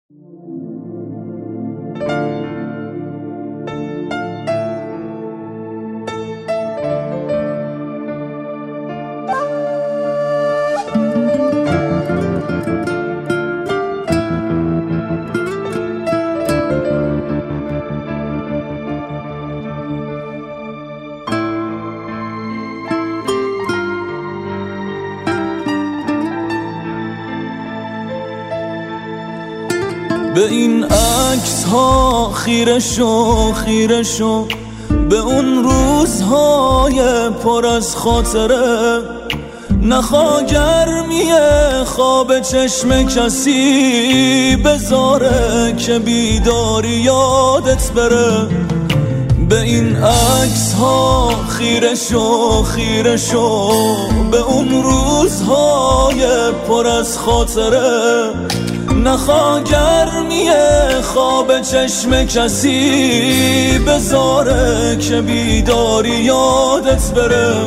به این عکس ها خیره شو خیره شو، به اون روزهای پر از خاطره. نخوا گرمی خواب چشم کسی بذاره که بیداری یادت بره. به این عکس ها خیره شو خیره شو، به اون روزهای پر از خاطره. نخوا گرمی خواب چشم کسی بذاره که بیداری یادت بره.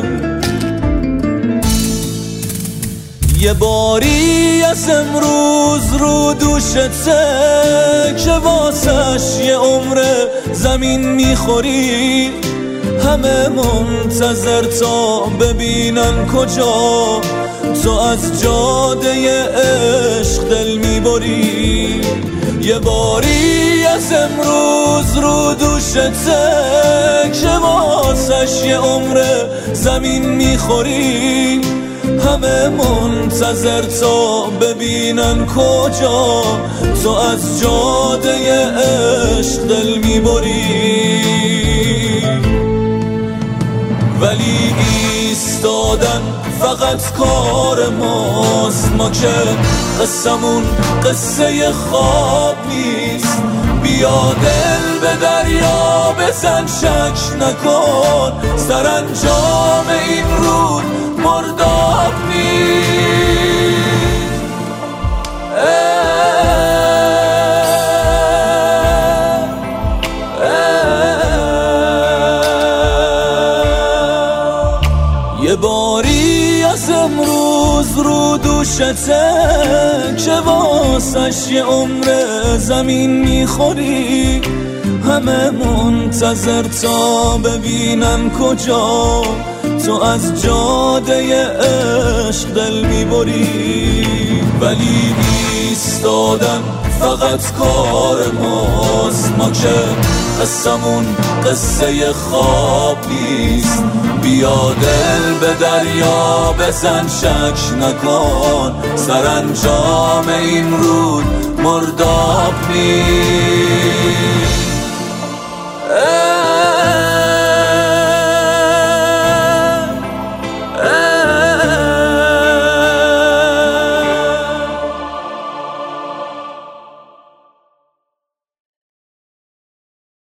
یه باری از امروز رو دوشته که واسش یه عمر زمین میخوری. همه منتظر تا ببینن کجا تو از جاده عشق دل میبری. یه باری از امروز رو دوشته که واسش یه عمر زمین میخوری. همه منتظر تا ببینن کجا تو از جاده عشق دل میبری. ولی ایستادن فقط کار ماست، ما که قصمون قصه خواب نیست. بیا دل به دریا بزن شک نکن، سرانجام این رود مرداب نیست. یه باری از امروز رو دوشته که واسش یه عمر زمین میخوری. همه منتظر تا ببینن کجا تو از جاده عشق دل میبری. ولی ایستادن فقط کار ماست، ما که قصمون قصه خواب نیست. بیا دل به دریا بزن شک نکن، سرانجام این رود مرداب نیست.